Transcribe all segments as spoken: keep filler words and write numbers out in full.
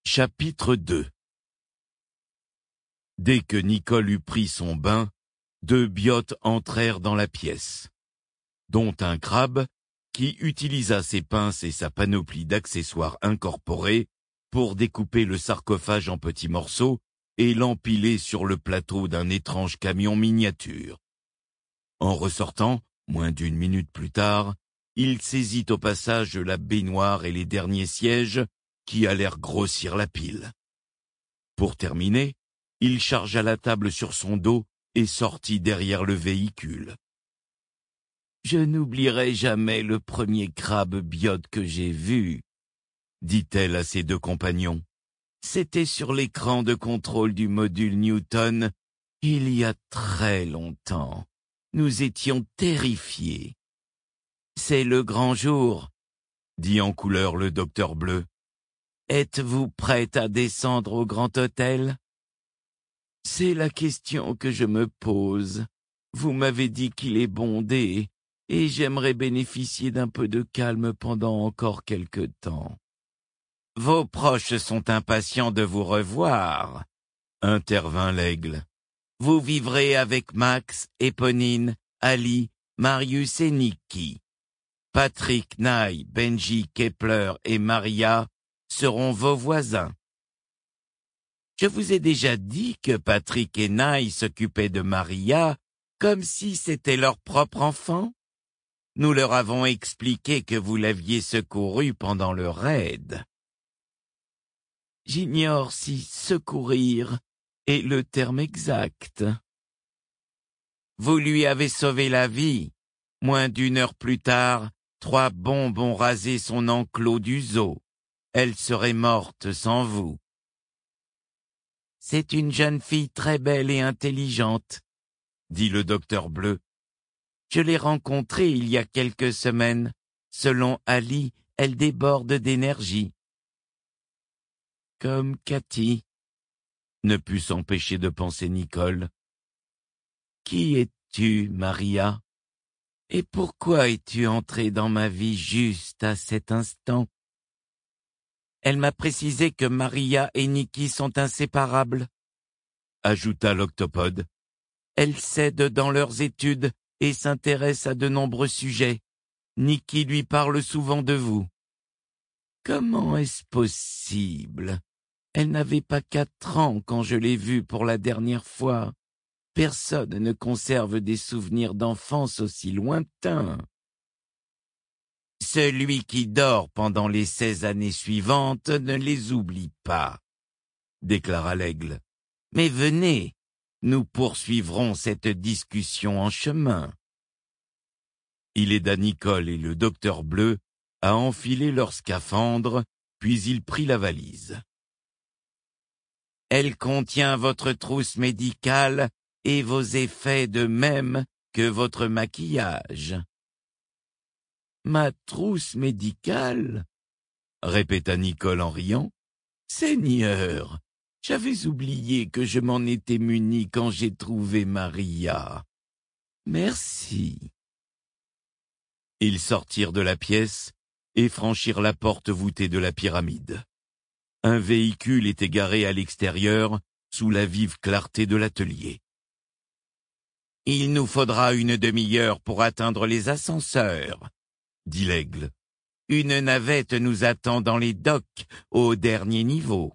Chapitre deux. Dès que Nicole eut pris son bain, deux biotes entrèrent dans la pièce, dont un crabe qui utilisa ses pinces et sa panoplie d'accessoires incorporés pour découper le sarcophage en petits morceaux et l'empiler sur le plateau d'un étrange camion miniature. En ressortant, moins d'une minute plus tard, il saisit au passage la baignoire et les derniers sièges qui allèrent grossir la pile. Pour terminer, il chargea la table sur son dos et sortit derrière le véhicule. « Je n'oublierai jamais le premier crabe biote que j'ai vu, » dit-elle à ses deux compagnons. « C'était sur l'écran de contrôle du module Newton, il y a très longtemps. Nous étions terrifiés. »« C'est le grand jour, » dit en couleur le docteur Bleu. « Êtes-vous prête à descendre au Grand Hôtel ? » C'est la question que je me pose. Vous m'avez dit qu'il est bondé, et j'aimerais bénéficier d'un peu de calme pendant encore quelque temps. Vos proches sont impatients de vous revoir, intervint l'aigle. Vous vivrez avec Max, Éponine, Ali, Marius et Niki. Patrick, Nye, Benji, Kepler et Maria seront vos voisins. Je vous ai déjà dit que Patrick et Nye s'occupaient de Maria comme si c'était leur propre enfant. Nous leur avons expliqué que vous l'aviez secouru pendant le raid. J'ignore si secourir est le terme exact. Vous lui avez sauvé la vie. Moins d'une heure plus tard, trois bombes ont rasé son enclos du zoo. Elle serait morte sans vous. C'est une jeune fille très belle et intelligente, dit le docteur Bleu. Je l'ai rencontrée il y a quelques semaines. Selon Ali, elle déborde d'énergie. Comme Cathy, ne put s'empêcher de penser Nicole. Qui es-tu, Maria? Et pourquoi es-tu entrée dans ma vie juste à cet instant? Elle m'a précisé que Maria et Niki sont inséparables, ajouta l'octopode. Elles s'aident dans leurs études et s'intéressent à de nombreux sujets. Niki lui parle souvent de vous. Comment est-ce possible? Elle n'avait pas quatre ans quand je l'ai vue pour la dernière fois. Personne ne conserve des souvenirs d'enfance aussi lointains. Celui qui dort pendant les seize années suivantes ne les oublie pas, déclara l'aigle. Mais venez, nous poursuivrons cette discussion en chemin. Il aida Nicole et le docteur Bleu à enfiler leurs scaphandres, puis il prit la valise. Elle contient votre trousse médicale et vos effets de même que votre maquillage. Ma trousse médicale? Répéta Nicole en riant. Seigneur, j'avais oublié que je m'en étais muni quand j'ai trouvé Maria. Merci. Ils sortirent de la pièce et franchirent la porte voûtée de la pyramide. Un véhicule était garé à l'extérieur, sous la vive clarté de l'atelier. Il nous faudra une demi-heure pour atteindre les ascenseurs, dit l'aigle. Une navette nous attend dans les docks, au dernier niveau.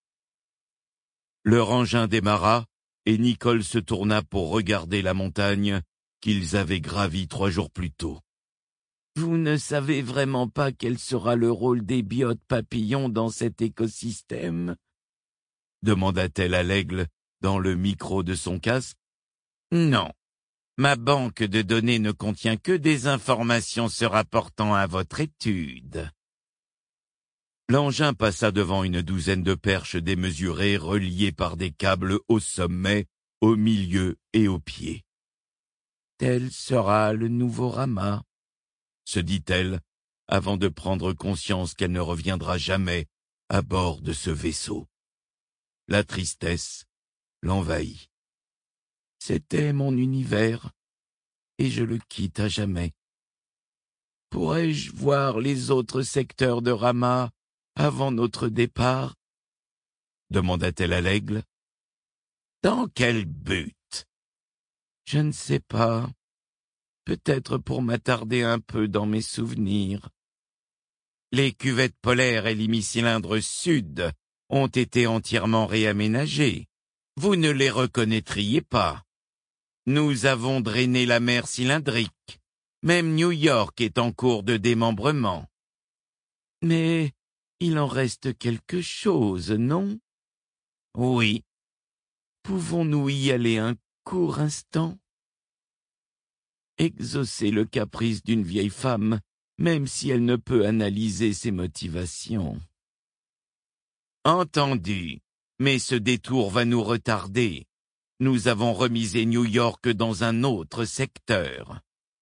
Leur engin démarra, et Nicole se tourna pour regarder la montagne qu'ils avaient gravie trois jours plus tôt. Vous ne savez vraiment pas quel sera le rôle des biotes papillons dans cet écosystème? Demanda-t-elle à l'aigle dans le micro de son casque. Non. Ma banque de données ne contient que des informations se rapportant à votre étude. L'engin passa devant une douzaine de perches démesurées reliées par des câbles au sommet, au milieu et au pied. Tel sera le nouveau Rama, se dit-elle, avant de prendre conscience qu'elle ne reviendra jamais à bord de ce vaisseau. La tristesse l'envahit. C'était mon univers, et je le quitte à jamais. Pourrais-je voir les autres secteurs de Rama avant notre départ? demanda-t-elle à l'aigle. Dans quel but? Je ne sais pas. Peut-être pour m'attarder un peu dans mes souvenirs. Les cuvettes polaires et l'hémicylindre sud ont été entièrement réaménagés. Vous ne les reconnaîtriez pas. Nous avons drainé la mer cylindrique. Même New York est en cours de démembrement. Mais il en reste quelque chose, non? Oui. Pouvons-nous y aller un court instant? Exaucer le caprice d'une vieille femme, même si elle ne peut analyser ses motivations. Entendu, mais ce détour va nous retarder. Nous avons remisé New York dans un autre secteur.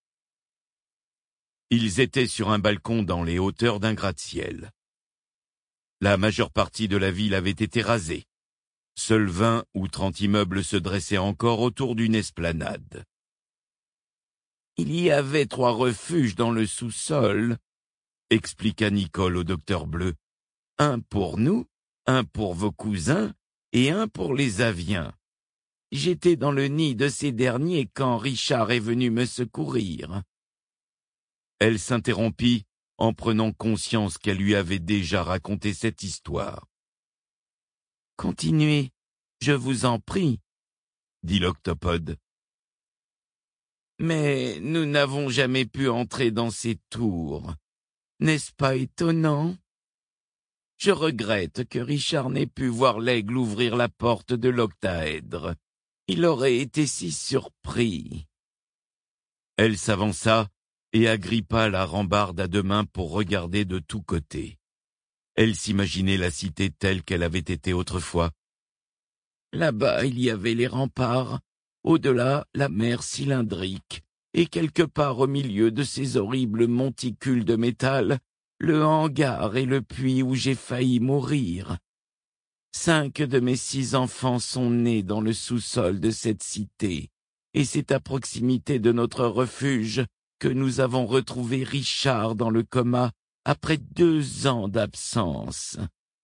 Ils étaient sur un balcon dans les hauteurs d'un gratte-ciel. La majeure partie de la ville avait été rasée. Seuls vingt ou trente immeubles se dressaient encore autour d'une esplanade. Il y avait trois refuges dans le sous-sol, expliqua Nicole au docteur Bleu. Un pour nous, un pour vos cousins et un pour les aviens. J'étais dans le nid de ces derniers quand Richard est venu me secourir. Elle s'interrompit en prenant conscience qu'elle lui avait déjà raconté cette histoire. Continuez, je vous en prie, dit l'octopode. Mais nous n'avons jamais pu entrer dans ces tours. N'est-ce pas étonnant? Je regrette que Richard n'ait pu voir l'aigle ouvrir la porte de l'octaèdre. Il aurait été si surpris. Elle s'avança et agrippa la rambarde à deux mains pour regarder de tous côtés. Elle s'imaginait la cité telle qu'elle avait été autrefois. Là-bas, il y avait les remparts, au-delà, la mer cylindrique, et quelque part au milieu de ces horribles monticules de métal, le hangar et le puits où j'ai failli mourir. Cinq de mes six enfants sont nés dans le sous-sol de cette cité, et c'est à proximité de notre refuge que nous avons retrouvé Richard dans le coma après deux ans d'absence.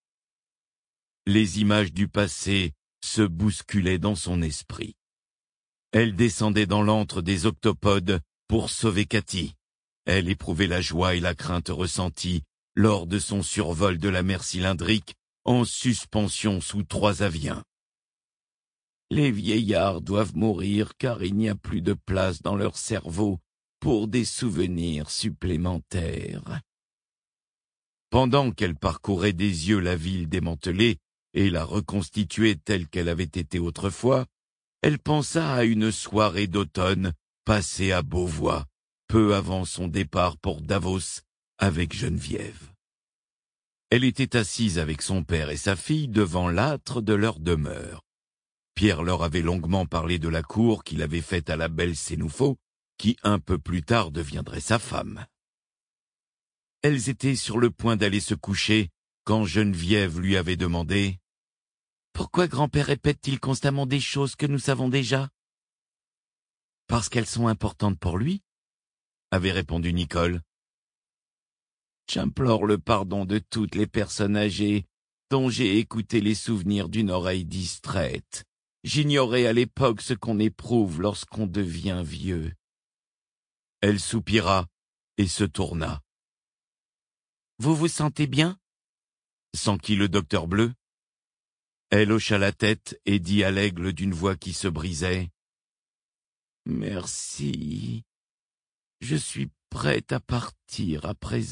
Les images du passé se bousculaient dans son esprit. Elle descendait dans l'antre des octopodes pour sauver Cathy. Elle éprouvait la joie et la crainte ressenties lors de son survol de la mer cylindrique en suspension sous trois aviens. Les vieillards doivent mourir car il n'y a plus de place dans leur cerveau pour des souvenirs supplémentaires. Pendant qu'elle parcourait des yeux la ville démantelée et la reconstituait telle qu'elle avait été autrefois, elle pensa à une soirée d'automne passée à Beauvois, peu avant son départ pour Davos avec Geneviève. Elle était assise avec son père et sa fille devant l'âtre de leur demeure. Pierre leur avait longuement parlé de la cour qu'il avait faite à la belle Sénoufo, qui un peu plus tard deviendrait sa femme. Elles étaient sur le point d'aller se coucher quand Geneviève lui avait demandé « Pourquoi grand-père répète-t-il constamment des choses que nous savons déjà ?»« Parce qu'elles sont importantes pour lui, » avait répondu Nicole. « J'implore le pardon de toutes les personnes âgées dont j'ai écouté les souvenirs d'une oreille distraite. J'ignorais à l'époque ce qu'on éprouve lorsqu'on devient vieux. » Elle soupira et se tourna. « Vous vous sentez bien ?» s'enquit le docteur Bleu. Elle hocha la tête et dit à l'aigle d'une voix qui se brisait « Merci. Je suis prête à partir à présent. »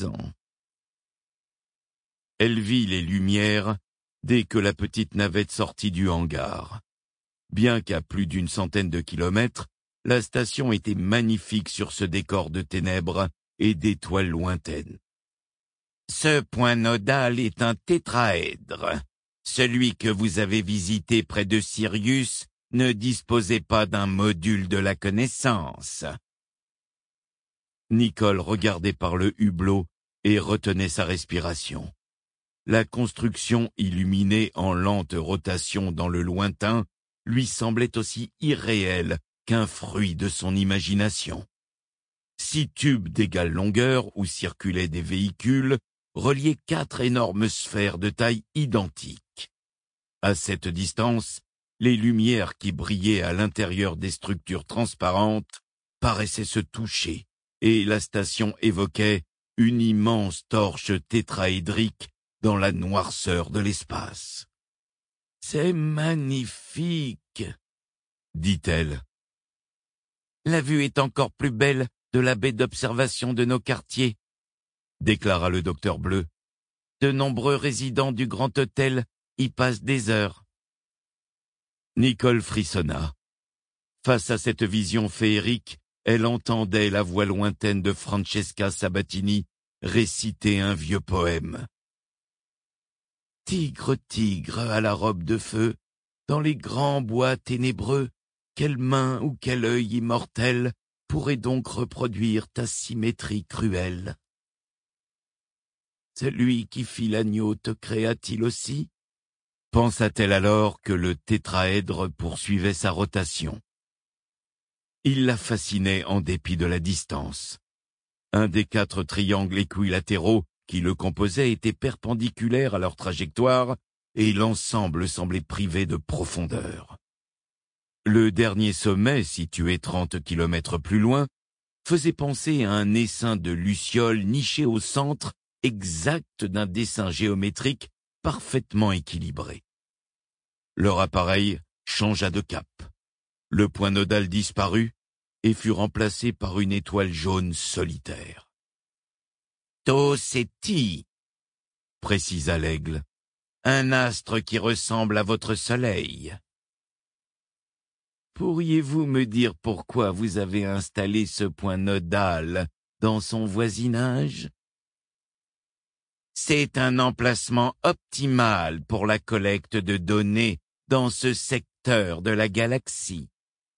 Elle vit les lumières dès que la petite navette sortit du hangar. Bien qu'à plus d'une centaine de kilomètres, la station était magnifique sur ce décor de ténèbres et d'étoiles lointaines. Ce point nodal est un tétraèdre. Celui que vous avez visité près de Sirius ne disposait pas d'un module de la connaissance. Nicole regardait par le hublot et retenait sa respiration. La construction illuminée en lente rotation dans le lointain lui semblait aussi irréelle qu'un fruit de son imagination. Six tubes d'égale longueur où circulaient des véhicules reliaient quatre énormes sphères de taille identique. À cette distance, les lumières qui brillaient à l'intérieur des structures transparentes paraissaient se toucher, et la station évoquait une immense torche tétraédrique dans la noirceur de l'espace. « C'est magnifique !» dit-elle. « La vue est encore plus belle de la baie d'observation de nos quartiers, » déclara le docteur Bleu. « De nombreux résidents du Grand Hôtel y passent des heures. » Nicole frissonna. Face à cette vision féerique, elle entendait la voix lointaine de Francesca Sabatini réciter un vieux poème. Tigre, tigre à la robe de feu, dans les grands bois ténébreux, quelle main ou quel œil immortel pourrait donc reproduire ta symétrie cruelle? Celui qui fit l'agneau te créa-t-il aussi? Pensa-t-elle alors que le tétraèdre poursuivait sa rotation. Il la fascinait en dépit de la distance. Un des quatre triangles équilatéraux qui le composaient était perpendiculaire à leur trajectoire et l'ensemble semblait privé de profondeur. Le dernier sommet, situé trente kilomètres plus loin, faisait penser à un essaim de lucioles niché au centre exact d'un dessin géométrique parfaitement équilibré. Leur appareil changea de cap. Le point nodal disparut et fut remplacé par une étoile jaune solitaire. « To Ceti », précisa l'aigle, « un astre qui ressemble à votre soleil. » Pourriez-vous me dire pourquoi vous avez installé ce point nodal dans son voisinage? C'est un emplacement optimal pour la collecte de données dans ce secteur de la galaxie.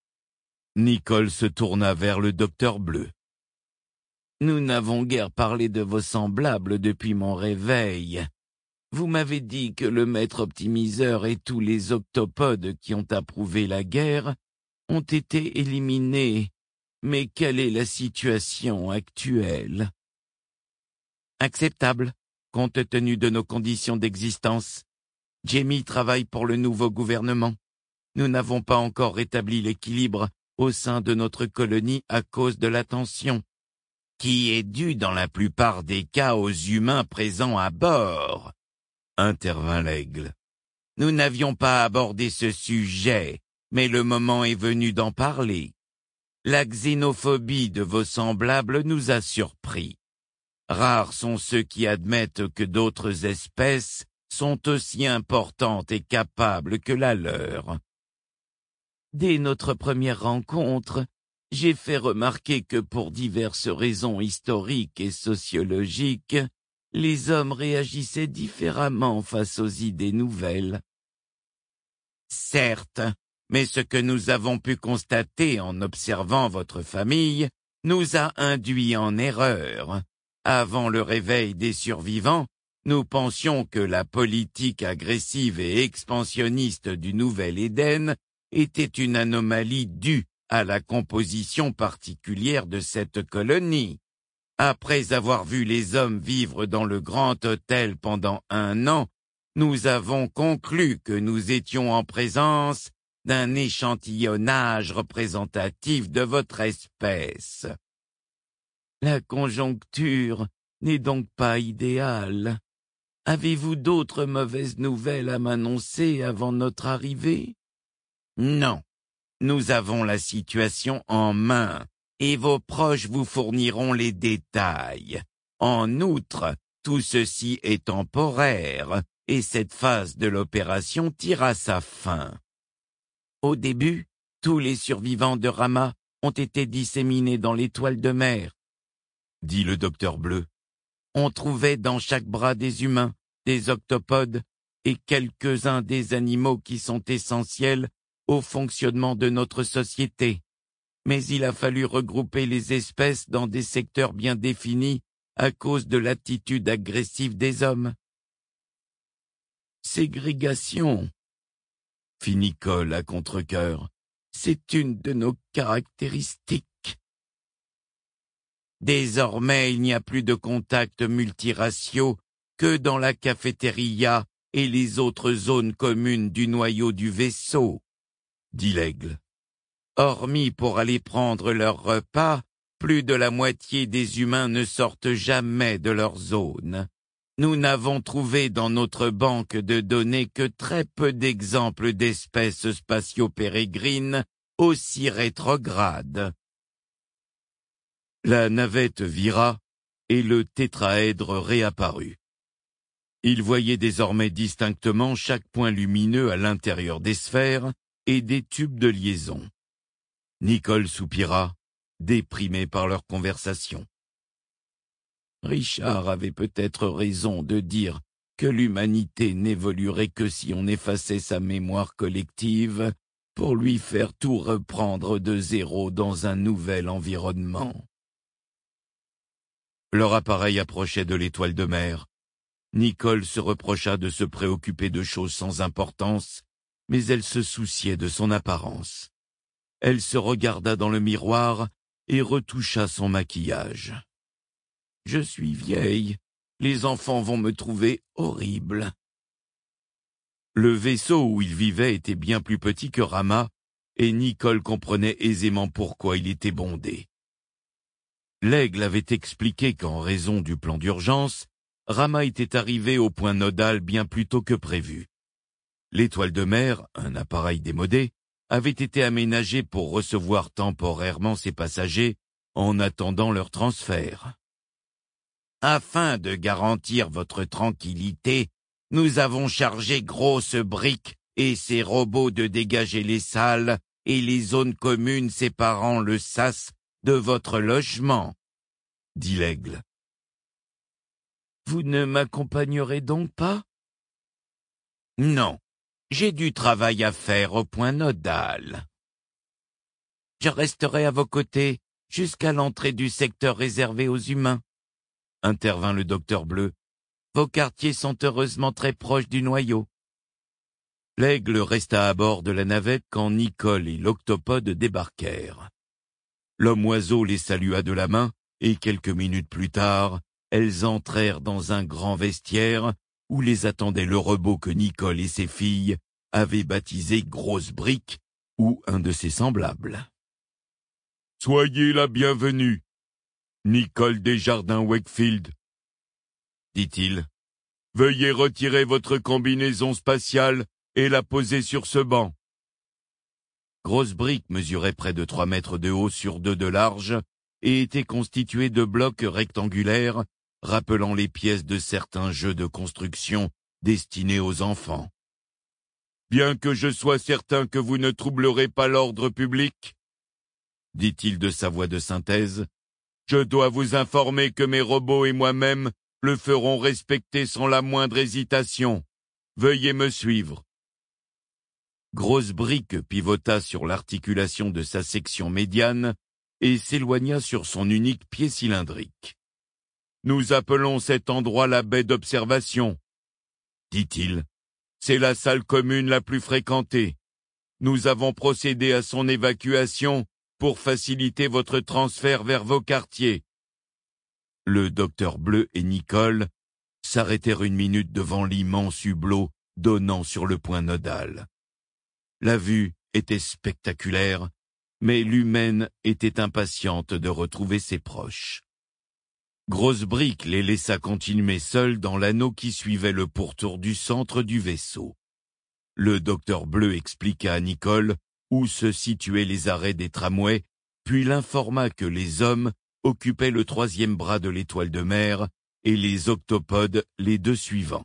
Nicole se tourna vers le docteur Bleu. Nous n'avons guère parlé de vos semblables depuis mon réveil. Vous m'avez dit que le maître optimiseur et tous les octopodes qui ont approuvé la guerre ont été éliminés. Mais quelle est la situation actuelle? Acceptable, compte tenu de nos conditions d'existence. Jamie travaille pour le nouveau gouvernement. Nous n'avons pas encore rétabli l'équilibre au sein de notre colonie à cause de la tension, qui est due dans la plupart des cas aux humains présents à bord, intervint l'aigle. Nous n'avions pas abordé ce sujet, mais le moment est venu d'en parler. La xénophobie de vos semblables nous a surpris. Rares sont ceux qui admettent que d'autres espèces sont aussi importantes et capables que la leur. Dès notre première rencontre, j'ai fait remarquer que pour diverses raisons historiques et sociologiques, les hommes réagissaient différemment face aux idées nouvelles. Certes, mais ce que nous avons pu constater en observant votre famille nous a induits en erreur. Avant le réveil des survivants, nous pensions que la politique agressive et expansionniste du Nouvel Éden était une anomalie due à la composition particulière de cette colonie. Après avoir vu les hommes vivre dans le Grand Hôtel pendant un an, nous avons conclu que nous étions en présence d'un échantillonnage représentatif de votre espèce. La conjoncture n'est donc pas idéale. Avez-vous d'autres mauvaises nouvelles à m'annoncer avant notre arrivée? Non, nous avons la situation en main et vos proches vous fourniront les détails. En outre, tout ceci est temporaire et cette phase de l'opération tire à sa fin. Au début, tous les survivants de Rama ont été disséminés dans l'étoile de mer, dit le docteur Bleu. On trouvait dans chaque bras des humains, des octopodes et quelques-uns des animaux qui sont essentiels au fonctionnement de notre société. Mais il a fallu regrouper les espèces dans des secteurs bien définis à cause de l'attitude agressive des hommes. Ségrégation, fit Nicole à contre-cœur, c'est une de nos caractéristiques. Désormais, il n'y a plus de contacts multiraciaux que dans la cafétéria et les autres zones communes du noyau du vaisseau, dit l'aigle. Hormis pour aller prendre leur repas, plus de la moitié des humains ne sortent jamais de leur zone. Nous n'avons trouvé dans notre banque de données que très peu d'exemples d'espèces spatio-pérégrines aussi rétrogrades. La navette vira et le tétraèdre réapparut. Il voyait désormais distinctement chaque point lumineux à l'intérieur des sphères et des tubes de liaison. Nicole soupira, déprimé par leur conversation. Richard avait peut-être raison de dire que l'humanité n'évoluerait que si on effaçait sa mémoire collective pour lui faire tout reprendre de zéro dans un nouvel environnement. Leur appareil approchait de l'étoile de mer. Nicole se reprocha de se préoccuper de choses sans importance, mais elle se souciait de son apparence. Elle se regarda dans le miroir et retoucha son maquillage. « Je suis vieille, les enfants vont me trouver horrible. » Le vaisseau où il vivait était bien plus petit que Rama, et Nicole comprenait aisément pourquoi il était bondé. L'aigle avait expliqué qu'en raison du plan d'urgence, Rama était arrivé au point nodal bien plus tôt que prévu. L'étoile de mer, un appareil démodé, avait été aménagée pour recevoir temporairement ses passagers en attendant leur transfert. Afin de garantir votre tranquillité, nous avons chargé Grosse Brique et ses robots de dégager les salles et les zones communes séparant le sas de votre logement, dit l'aigle. Vous ne m'accompagnerez donc pas? Non, j'ai du travail à faire au point nodal. Je resterai à vos côtés jusqu'à l'entrée du secteur réservé aux humains, intervint le docteur Bleu. Vos quartiers sont heureusement très proches du noyau. L'aigle resta à bord de la navette quand Nicole et l'octopode débarquèrent. L'homme-oiseau les salua de la main et quelques minutes plus tard, elles entrèrent dans un grand vestiaire où les attendait le robot que Nicole et ses filles avaient baptisé Grosse Brique ou un de ses semblables. « Soyez la bienvenue, Nicole Desjardins-Wakefield, » dit-il. « Veuillez retirer votre combinaison spatiale et la poser sur ce banc. » Grosse Brique mesurait près de trois mètres de haut sur deux de large et était constituée de blocs rectangulaires rappelant les pièces de certains jeux de construction destinés aux enfants. « Bien que je sois certain que vous ne troublerez pas l'ordre public, » dit-il de sa voix de synthèse, « je dois vous informer que mes robots et moi-même le ferons respecter sans la moindre hésitation. Veuillez me suivre. » Grosse Brique pivota sur l'articulation de sa section médiane et s'éloigna sur son unique pied cylindrique. « Nous appelons cet endroit la baie d'observation, » dit-il. « C'est la salle commune la plus fréquentée. Nous avons procédé à son évacuation pour faciliter votre transfert vers vos quartiers. » Le docteur Bleu et Nicole s'arrêtèrent une minute devant l'immense hublot donnant sur le point nodal. La vue était spectaculaire, mais l'humaine était impatiente de retrouver ses proches. Grosse Brique les laissa continuer seuls dans l'anneau qui suivait le pourtour du centre du vaisseau. Le docteur Bleu expliqua à Nicole où se situaient les arrêts des tramways, puis l'informa que les hommes occupaient le troisième bras de l'étoile de mer et les octopodes les deux suivants.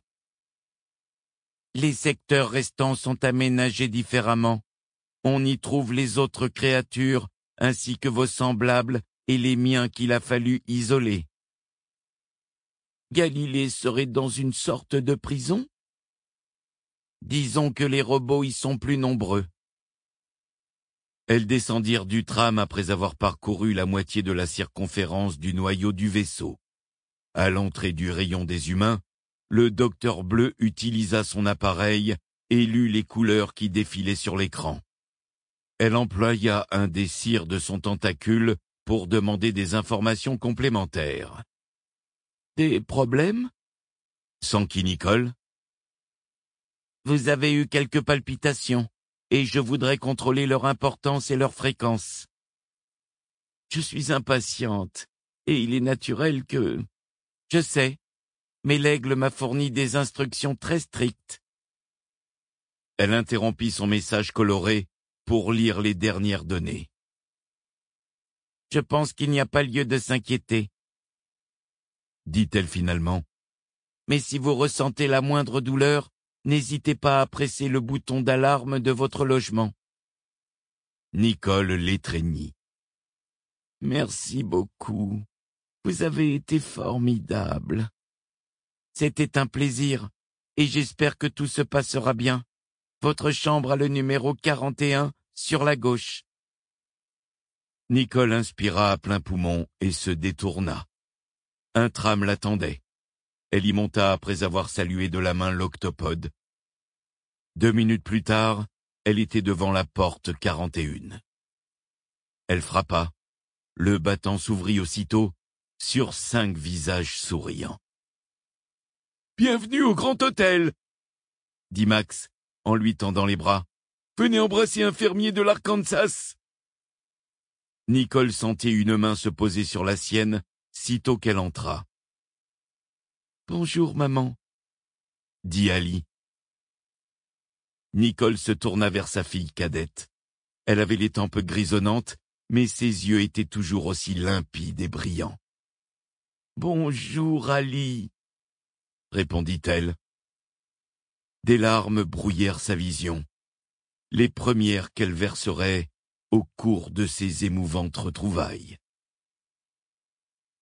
Les secteurs restants sont aménagés différemment. On y trouve les autres créatures, ainsi que vos semblables et les miens qu'il a fallu isoler. Galilée serait dans une sorte de prison? Disons que les robots y sont plus nombreux. Elles descendirent du tram après avoir parcouru la moitié de la circonférence du noyau du vaisseau. À l'entrée du rayon des humains, le docteur Bleu utilisa son appareil et lut les couleurs qui défilaient sur l'écran. Elle employa un des cires de son tentacule pour demander des informations complémentaires. « Des problèmes ?» s'enquit Nicole. Vous avez eu quelques palpitations, et je voudrais contrôler leur importance et leur fréquence. Je suis impatiente, et il est naturel que... Je sais, mais l'aigle m'a fourni des instructions très strictes. Elle interrompit son message coloré pour lire les dernières données. Je pense qu'il n'y a pas lieu de s'inquiéter, dit-elle finalement. Mais si vous ressentez la moindre douleur, n'hésitez pas à presser le bouton d'alarme de votre logement. Nicole l'étreignit. Merci beaucoup. Vous avez été formidable. C'était un plaisir, et j'espère que tout se passera bien. Votre chambre a le numéro quarante et un sur la gauche. Nicole inspira à plein poumon et se détourna. Un tram l'attendait. Elle y monta après avoir salué de la main l'octopode. Deux minutes plus tard, elle était devant la porte quarante et une. Elle frappa. Le battant s'ouvrit aussitôt, sur cinq visages souriants. « Bienvenue au Grand Hôtel !» dit Max, en lui tendant les bras. « Venez embrasser un fermier de l'Arkansas !» Nicole sentit une main se poser sur la sienne, sitôt qu'elle entra. « Bonjour, maman, » dit Ali. Nicole se tourna vers sa fille cadette. Elle avait les tempes grisonnantes, mais ses yeux étaient toujours aussi limpides et brillants. « Bonjour, Ali, » répondit-elle. Des larmes brouillèrent sa vision, les premières qu'elle verserait au cours de ces émouvantes retrouvailles.